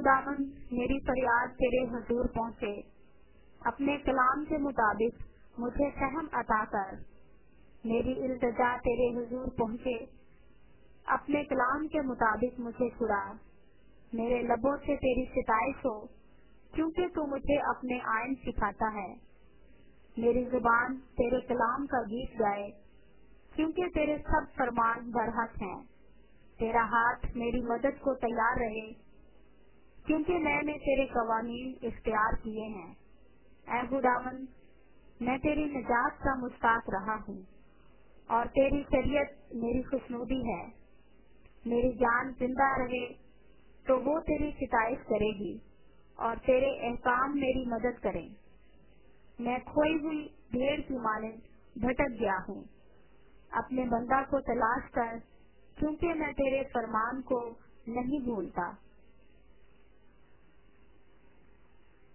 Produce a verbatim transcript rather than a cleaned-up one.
खुदावन मेरी फरियाद तेरे हुजूर पहुँचे, अपने कलाम के मुताबिक मुझे फहम अता कर। मेरी इल्तिजा तेरे हुजूर पहुँचे, अपने कलाम के मुताबिक मुझे छुड़ा। मेरे लबों से तेरी सिताइश हो, क्योंकि तू मुझे अपने आइन सिखाता है। मेरी जुबान तेरे कलाम का गीत गाए, क्योंकि तेरे सब फरमान बरहक हैं। तेरा हाथ मेरी मदद को तैयार रहे, क्योंकि मैंने तेरे कवानीन इख्तियार किए हैं। ऐ खुदावन, मैं तेरी निजात का मुश्ताक रहा हूँ, और तेरी शरीयत मेरी खुशनुदी है। मेरी जान जिंदा रहे तो वो तेरी सिताइश करेगी, और तेरे एहकाम मेरी मदद करें। मैं खोई हुई भेड़ की मानिंद भटक गया हूँ। अपने बंदा को तलाश कर, क्योंकि मैं तेरे फरमान को नहीं भूलता।